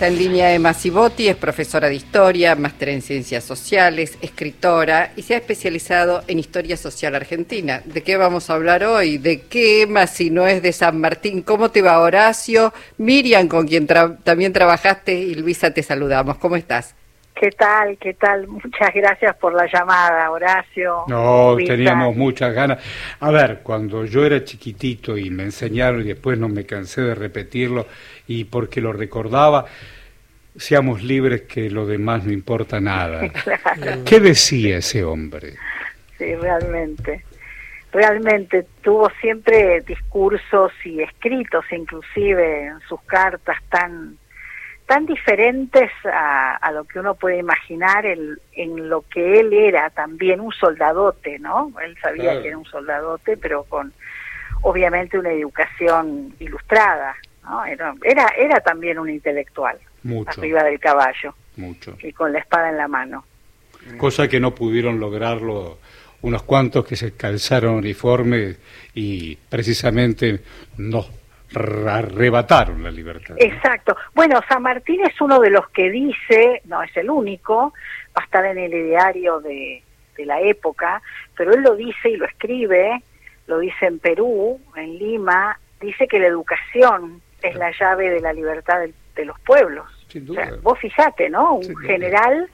Está en línea Emma Cibotti, es profesora de historia, máster en ciencias sociales, escritora y se ha especializado en historia social argentina. ¿De qué vamos a hablar hoy? ¿De qué, Emma, si no es de San Martín? ¿Cómo te va, Horacio? Miriam, con quien también trabajaste, y Luisa, te saludamos. ¿Cómo estás? ¿Qué tal? ¿Qué tal? Muchas gracias por la llamada, Horacio. No, Luisa. teníamos muchas ganas. A ver, cuando yo era chiquitito y me enseñaron y después no me cansé de repetirlo y porque lo recordaba, seamos libres que lo demás no importa nada. Claro. ¿Qué decía ese hombre? Sí, realmente. Realmente tuvo siempre discursos y escritos, inclusive en sus cartas tan diferentes a lo que uno puede imaginar en lo que él era también un soldadote, ¿no? Él sabía Claro. que era un soldadote, pero con obviamente una educación ilustrada, ¿no? Era también un intelectual, Mucho, arriba del caballo mucho. y con la espada en la mano. Cosa que no pudieron lograrlo unos cuantos que se calzaron uniformes y precisamente nos arrebataron la libertad, ¿no? Exacto. Bueno, San Martín es uno de los que dice, no es el único, va a estar en el ideario de la época, pero él lo dice y lo escribe, lo dice en Perú, en Lima, dice que la educación es la llave de la libertad de los pueblos. Sin O duda. sea, vos fijate, ¿no? Un Sin duda. general,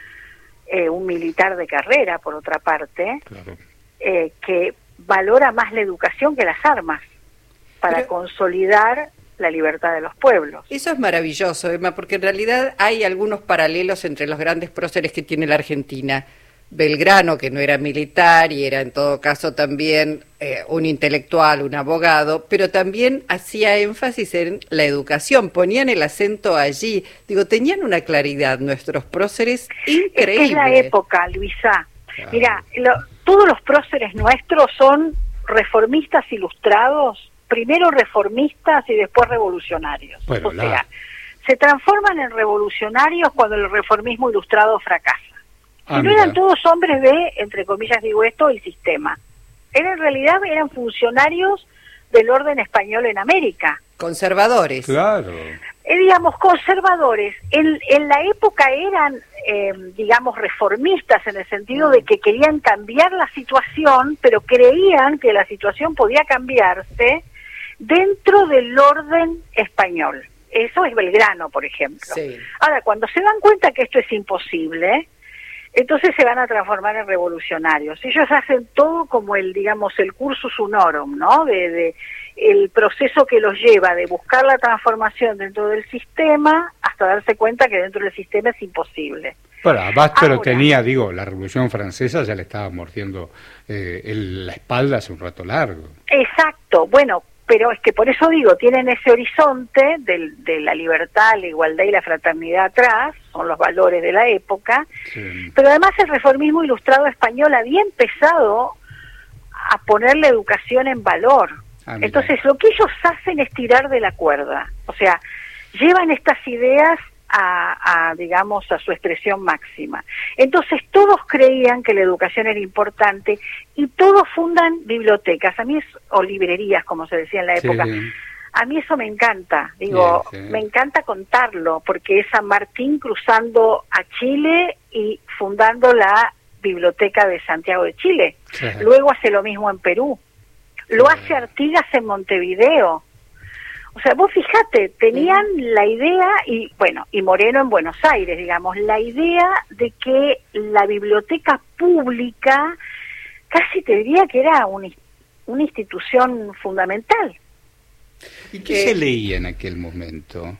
un militar de carrera, por otra parte, Claro. que valora más la educación que las armas para Pero- consolidar la libertad de los pueblos. Eso es maravilloso, Emma, porque en realidad hay algunos paralelos entre los grandes próceres que tiene la Argentina. Belgrano, que no era militar y era en todo caso también un intelectual, un abogado, pero también hacía énfasis en la educación, ponían el acento allí. Digo, tenían una claridad nuestros próceres increíble. Es que es la época, Luisa. Claro. Mira, todos los próceres nuestros son reformistas ilustrados, primero reformistas y después revolucionarios. Bueno, o sea, se transforman en revolucionarios cuando el reformismo ilustrado fracasa. Ah, Si no eran mira. todos hombres de, entre comillas digo esto, el sistema. En realidad eran funcionarios del orden español en América. Conservadores. Claro. Digamos, conservadores. En la época eran, digamos, reformistas en el sentido de que querían cambiar la situación, pero creían que la situación podía cambiarse dentro del orden español. Eso es Belgrano, por ejemplo. Sí. Ahora, cuando se dan cuenta que esto es imposible, entonces se van a transformar en revolucionarios. Ellos hacen todo como el cursus honorum, ¿no? De el proceso que los lleva de buscar la transformación dentro del sistema hasta darse cuenta que dentro del sistema es imposible. Bueno, además, pero Ahora. tenía, la Revolución Francesa ya le estaba mordiendo la espalda hace un rato largo. Exacto, bueno, pero es que por eso digo, tienen ese horizonte de la libertad, la igualdad y la fraternidad atrás, son los valores de la época, Sí. pero además el reformismo ilustrado español había empezado a poner la educación en valor. Ah, mira. Entonces lo que ellos hacen es tirar de la cuerda, o sea, llevan estas ideas digamos, a su expresión máxima. Entonces todos creían que la educación era importante y todos fundan bibliotecas, o librerías, como se decía en la época. Sí. A mí eso me encanta, digo, Sí, sí. me encanta contarlo, porque es San Martín cruzando a Chile y fundando la Biblioteca de Santiago de Chile. Claro. Luego hace lo mismo en Perú. Lo hace Artigas en Montevideo. O sea, vos fíjate, tenían la idea, y Moreno en Buenos Aires, digamos, la idea de que la biblioteca pública, casi te diría que era una institución fundamental. ¿Y qué se leía en aquel momento?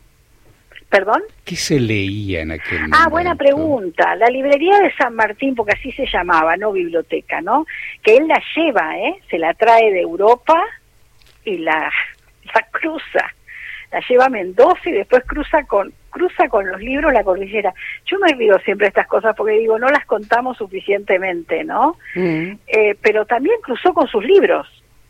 ¿Perdón? ¿Qué se leía en aquel momento? Ah, buena pregunta. La librería de San Martín, porque así se llamaba, no biblioteca, ¿no? Que él la lleva, se la trae de Europa y la cruza. La lleva a Mendoza y después cruza con los libros la cordillera. Yo me río siempre de estas cosas porque digo, no las contamos suficientemente, ¿no? Pero también cruzó con sus libros.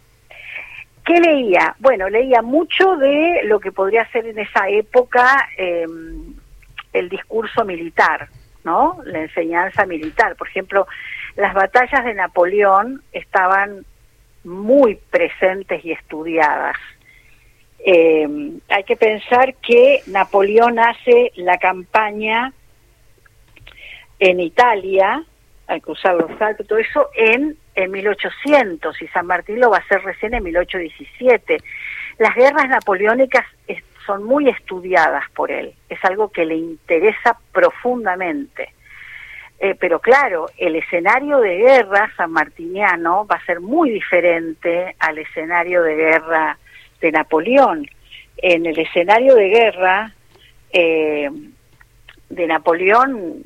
¿Qué leía? Bueno, leía mucho de lo que podría ser en esa época el discurso militar, ¿no? La enseñanza militar. Por ejemplo, las batallas de Napoleón estaban muy presentes y estudiadas. Hay que pensar que Napoleón hace la campaña en Italia, al cruzar los Alpes, todo eso en 1800, y San Martín lo va a hacer recién en 1817. Las guerras napoleónicas son muy estudiadas por él, es algo que le interesa profundamente. Pero claro, el escenario de guerra sanmartiniano va a ser muy diferente al escenario de guerra de Napoleón. En el escenario de guerra de Napoleón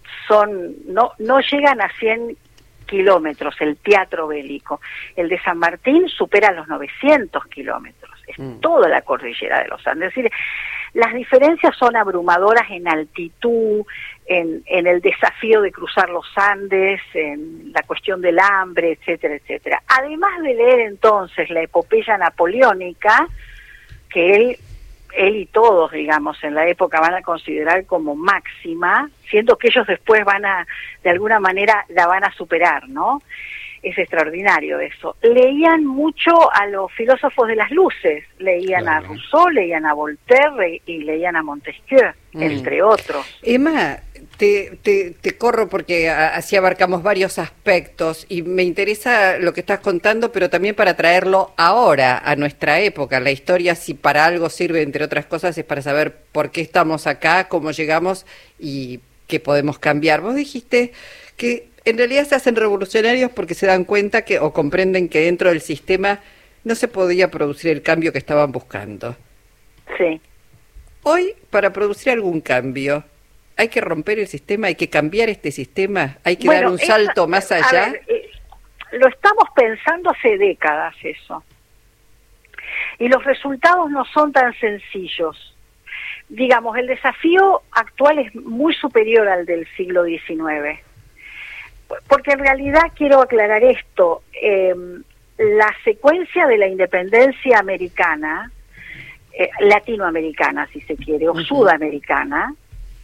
no llegan a 100 kilómetros el teatro bélico. El de San Martín supera los 900 kilómetros. Es toda la cordillera de los Andes. Es decir, las diferencias son abrumadoras en altitud, en el desafío de cruzar los Andes, en la cuestión del hambre, etcétera, etcétera. Además de leer entonces la epopeya napoleónica, que él y todos, digamos, en la época van a considerar como máxima, siendo que ellos después de alguna manera, la van a superar, ¿no? Es extraordinario eso. Leían mucho a los filósofos de las luces, leían a Rousseau, leían a Voltaire y leían a Montesquieu, entre otros. Emma, te corro porque así abarcamos varios aspectos y me interesa lo que estás contando, pero también para traerlo ahora, a nuestra época. La historia, si para algo sirve, entre otras cosas, es para saber por qué estamos acá, cómo llegamos y qué podemos cambiar. Vos dijiste que en realidad se hacen revolucionarios porque se dan cuenta que o comprenden que dentro del sistema no se podía producir el cambio que estaban buscando. Sí. Hoy, para producir algún cambio, ¿hay que romper el sistema? ¿Hay que cambiar este sistema? ¿Hay que dar un salto más allá? A ver, lo estamos pensando hace décadas eso. Y los resultados no son tan sencillos. Digamos, el desafío actual es muy superior al del siglo XIX. Porque en realidad quiero aclarar esto, la secuencia de la independencia americana, latinoamericana si se quiere, o sudamericana,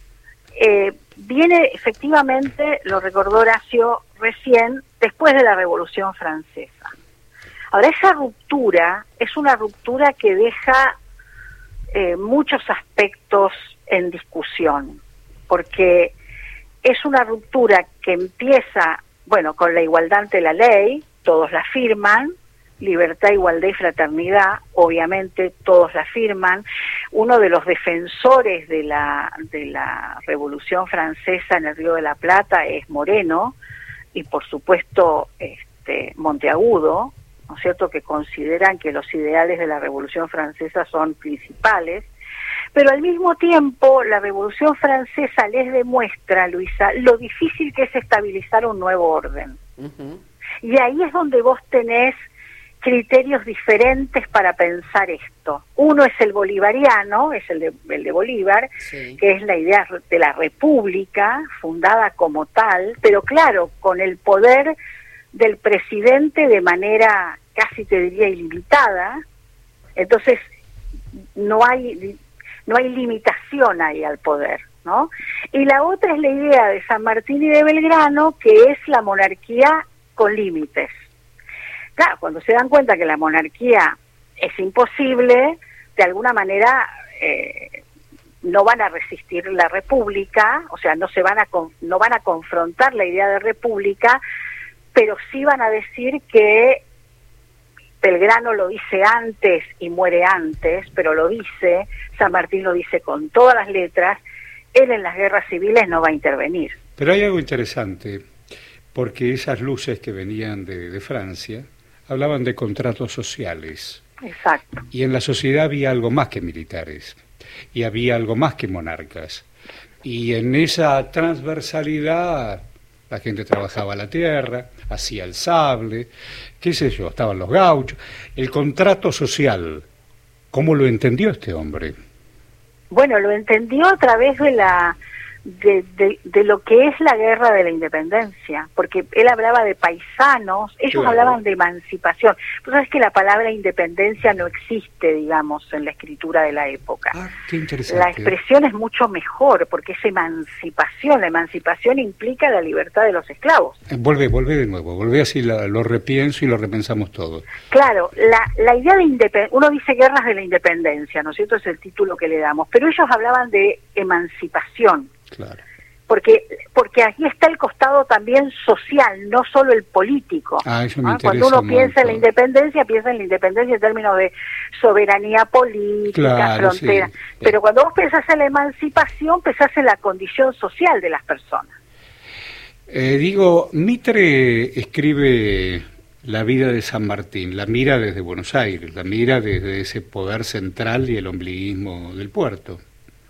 viene efectivamente, lo recordó Horacio recién, después de la Revolución Francesa. Ahora, esa ruptura es una ruptura que deja muchos aspectos en discusión, porque es una ruptura que empieza, bueno, con la igualdad ante la ley, todos la firman, libertad, igualdad y fraternidad, obviamente todos la firman. Uno de los defensores de la Revolución Francesa en el Río de la Plata es Moreno, y por supuesto Monteagudo, ¿no es cierto?, que consideran que los ideales de la Revolución Francesa son principales. Pero al mismo tiempo, la Revolución Francesa les demuestra, Luisa, lo difícil que es estabilizar un nuevo orden. Y ahí es donde vos tenés criterios diferentes para pensar esto. Uno es el bolivariano, es el de Bolívar, sí, que es la idea de la república, fundada como tal, pero claro, con el poder del presidente de manera casi te diría ilimitada. Entonces, no hay limitación ahí al poder, ¿no? Y la otra es la idea de San Martín y de Belgrano, que es la monarquía con límites. Claro, cuando se dan cuenta que la monarquía es imposible, de alguna manera no van a resistir la república, o sea, no van a confrontar la idea de república, pero sí van a decir que Belgrano lo dice antes y muere antes, pero lo dice, San Martín lo dice con todas las letras, él en las guerras civiles no va a intervenir. Pero hay algo interesante, porque esas luces que venían de Francia hablaban de contratos sociales. Exacto. Y en la sociedad había algo más que militares, y había algo más que monarcas. Y en esa transversalidad la gente trabajaba la tierra, hacía el sable, qué sé yo, estaban los gauchos. El contrato social, ¿cómo lo entendió este hombre? Bueno, lo entendió a través de de lo que es la guerra de la independencia, porque él hablaba de paisanos, ellos hablaban de emancipación. Tú sabes que la palabra independencia no existe, digamos, en la escritura de la época. Qué interesante. La expresión es mucho mejor, porque es emancipación. La emancipación implica la libertad de los esclavos. Volvé de nuevo, volvé así, lo repienso y lo repensamos todo. Claro, la idea de independencia, uno dice guerras de la independencia, ¿no es cierto? Es el título que le damos, pero ellos hablaban de emancipación. Claro. Porque aquí está el costado también social, no solo el político. Eso me interesa. Cuando uno piensa en la independencia en términos de soberanía política, frontera. Sí. Pero cuando vos pensás en la emancipación, pensás en la condición social de las personas. Mitre escribe la vida de San Martín, la mira desde Buenos Aires, la mira desde ese poder central y el ombliguismo del puerto.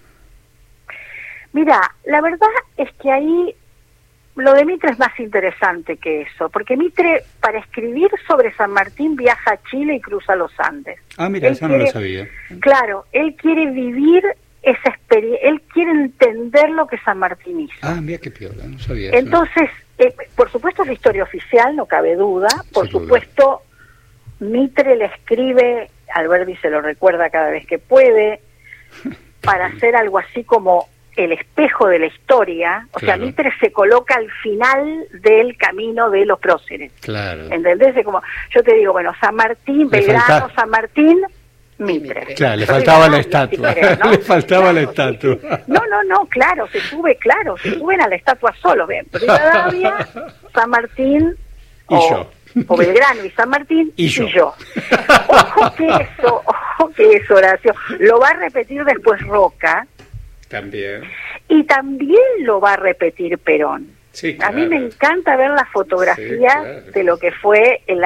Mira, la verdad es que ahí lo de Mitre es más interesante que eso, porque Mitre, para escribir sobre San Martín, viaja a Chile y cruza los Andes. Mira, eso no lo sabía. Claro, él quiere vivir esa experiencia, él quiere entender lo que San Martín hizo. Mira qué piola, no sabía. Entonces, por supuesto, es la historia oficial, no cabe duda. Por supuesto, Mitre le escribe, Alberti se lo recuerda cada vez que puede, para hacer algo así como el espejo de la historia. O sea, Mitre se coloca al final del camino de los próceres. Claro. ¿Entendés? Es como, yo te digo, bueno, San Martín, Belgrano, San Martín, Mitre. Claro, le faltaba la estatua. ¿No? Le faltaba la estatua. Sí. No, claro, se suben a la estatua solo. Ven, Rivadavia, San Martín y yo. O Belgrano y San Martín y yo. Ojo que eso, Horacio. Lo va a repetir después Roca. También. Y también lo va a repetir Perón. Sí, claro. A mí me encanta ver las fotografías de lo que fue el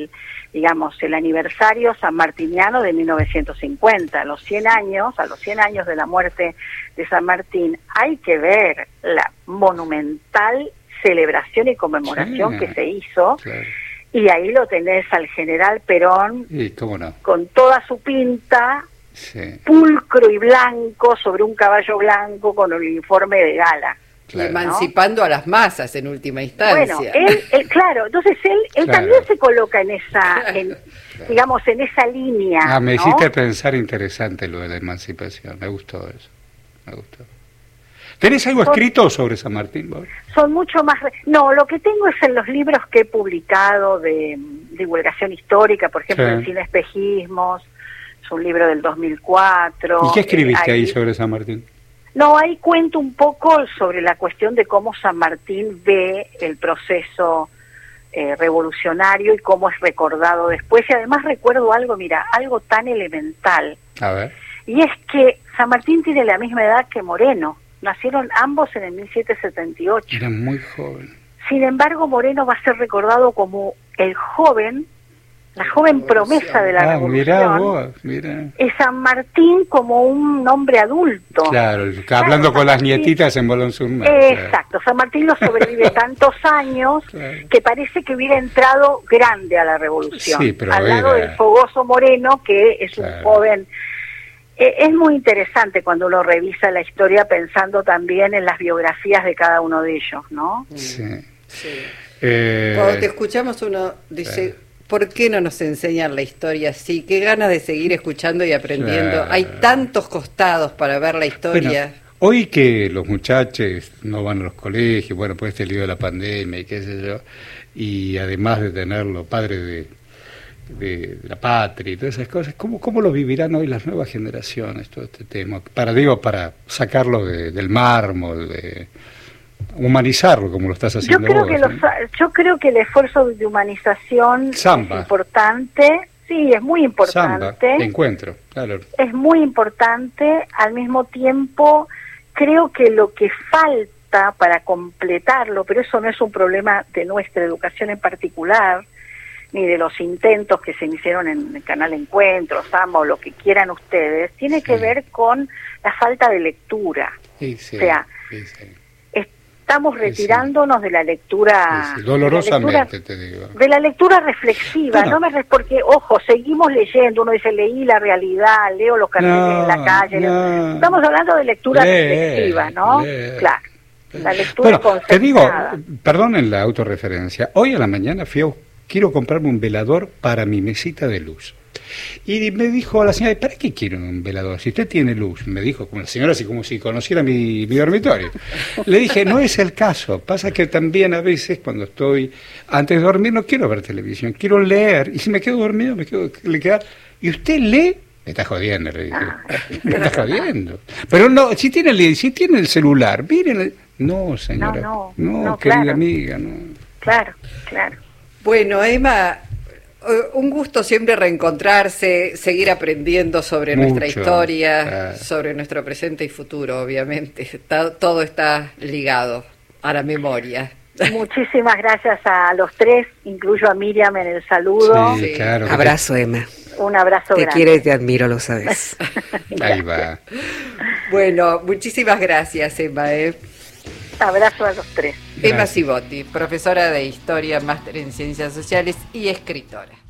aniversario sanmartiniano de 1950, a los 100 años de la muerte de San Martín. Hay que ver la monumental celebración y conmemoración que se hizo. Claro. Y ahí lo tenés al general Perón, ¿cómo no? con toda su pinta, pulcro y blanco, sobre un caballo blanco con el uniforme de gala. Claro. Emancipando a las masas en última instancia. Bueno, él claro, entonces él también se coloca en esa, digamos, en esa línea. Me hiciste pensar interesante lo de la emancipación, me gustó eso, me gustó. ¿Tenés algo escrito sobre San Martín, vos? Son mucho más... No, lo que tengo es en los libros que he publicado de divulgación histórica, por ejemplo, en Sin Espejismos, es un libro del 2004. ¿Y qué escribiste ahí sobre San Martín? No, ahí cuento un poco sobre la cuestión de cómo San Martín ve el proceso revolucionario y cómo es recordado después. Y además recuerdo algo, mira, algo tan elemental. A ver. Y es que San Martín tiene la misma edad que Moreno. Nacieron ambos en el 1778. Eran muy jóvenes. Sin embargo, Moreno va a ser recordado como el joven, la joven promesa de la revolución. Mirá vos, mirá. Y San Martín como un hombre adulto. Claro, hablando con las nietitas en Bolón-sur-Mer. Exacto, San Martín lo sobrevive tantos años que parece que hubiera entrado grande a la revolución. Sí, pero al lado del fogoso Moreno, que es un joven... Es muy interesante cuando uno revisa la historia pensando también en las biografías de cada uno de ellos, ¿no? Sí. Cuando te escuchamos uno dice, ¿por qué no nos enseñan la historia así? Qué ganas de seguir escuchando y aprendiendo. Hay tantos costados para ver la historia. Bueno, hoy que los muchachos no van a los colegios, bueno, pues este lío de la pandemia y qué sé yo, y además de tenerlo padre de la patria y todas esas cosas, ¿cómo lo vivirán hoy las nuevas generaciones todo este tema? Para sacarlo del mármol, de humanizarlo como lo estás haciendo vos. Yo creo que el esfuerzo de humanización es importante, sí, es muy importante. Samba, encuentro, claro. Es muy importante, al mismo tiempo creo que lo que falta para completarlo, pero eso no es un problema de nuestra educación en particular, ni de los intentos que se hicieron en el canal Encuentro, Samba o lo que quieran ustedes, tiene que ver con la falta de lectura. O sea, estamos retirándonos de la lectura, dolorosamente te digo, de la lectura reflexiva, porque ojo, seguimos leyendo, uno dice leí la realidad, leo los carteles en la calle, estamos hablando de lectura reflexiva, ¿no? Claro. La lectura te digo, perdonen la autorreferencia, hoy a la mañana quiero comprarme un velador para mi mesita de luz. Y me dijo la señora, ¿para qué quiero un velador? Si usted tiene luz, me dijo como la señora, así como si conociera mi dormitorio. Le dije, no es el caso, pasa que también a veces cuando estoy antes de dormir no quiero ver televisión, quiero leer, y si me quedo dormido ¿y usted lee? Me está jodiendo, le dije. Me está jodiendo. Pero no, si tiene el celular, miren. No, señora. No, querida claro. Amiga, no. Claro. Bueno, Emma, un gusto siempre reencontrarse, seguir aprendiendo sobre nuestra historia, sobre nuestro presente y futuro, obviamente. Todo está ligado a la memoria. Muchísimas gracias a los tres, incluyo a Miriam en el saludo. Sí, claro. Abrazo, Emma. Un abrazo grande. Te quiero y te admiro, lo sabes. Ahí va. Bueno, muchísimas gracias, Emma. Abrazo a los tres. Emma Cibotti, profesora de Historia, máster en Ciencias Sociales y escritora.